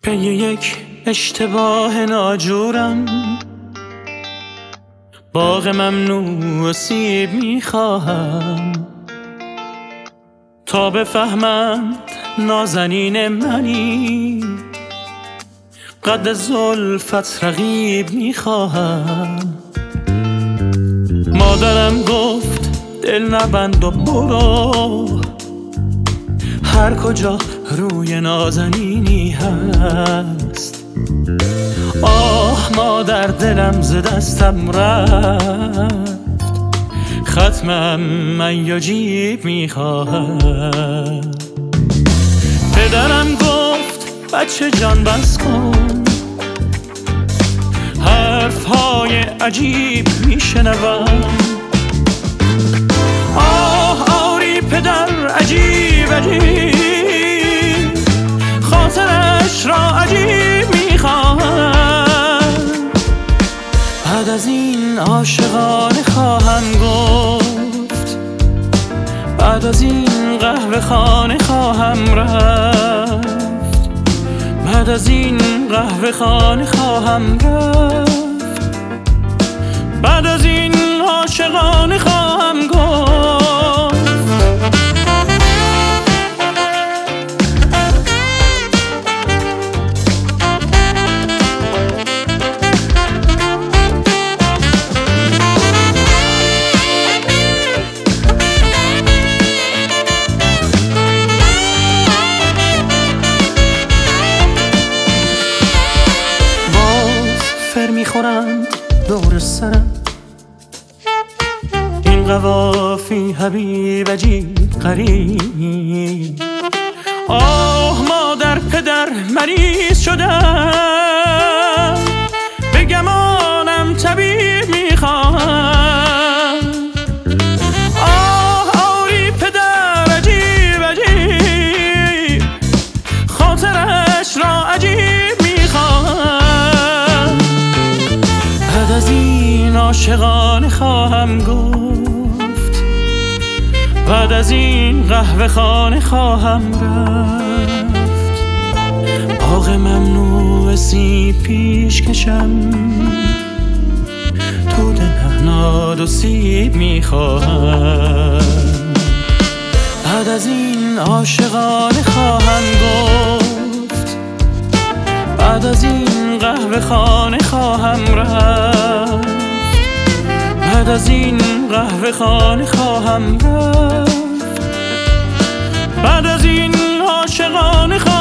پی یک اشتباه ناجورم، باغ ممنوع سیب میخواهم تا بفهمند نازنین منی، قد زلفت رقیب میخواهم. مادرم گفت دل نبند و برو، هر کجا روی نازنینی هست. آه مادر دلم ز دستم رفت، ختمم من یا جیب میخواهم. پدرم گفت بچه جان بس کن، حرفهای عجیب میشنوم. آه آری پدر عجیب عجیب، خاطرش را عجیب میخواهم. بعد از این عاشقانه خواهم گفت، بعد از این قهوه خانه خواهم رفت، بعد از این قهوه خانه خواهم رفت، بعد از این عاشقانه خواهم گفت. میخورند دور سرم این قوافی حبیب عجیب غریب. آه مادر پدر مریض شدم، به گمانم طبیب میخواهم. آه آری پدر عجیب عجیب، خاطرش را عجیب میخواهم. بعد از این عاشقانه خواهم گفت، بعد از این قهوه خانه خواهم رفت، باغ ممنوع سیب پیش کشم، دود نعناد و سیب میخواهم. بعد از این عاشقانه خواهم گفت، بعد از این قهوه خانه خواهم رفت، بعد از این قهوه خانه خواهم رفت، بعد از این عاشقانه خواهم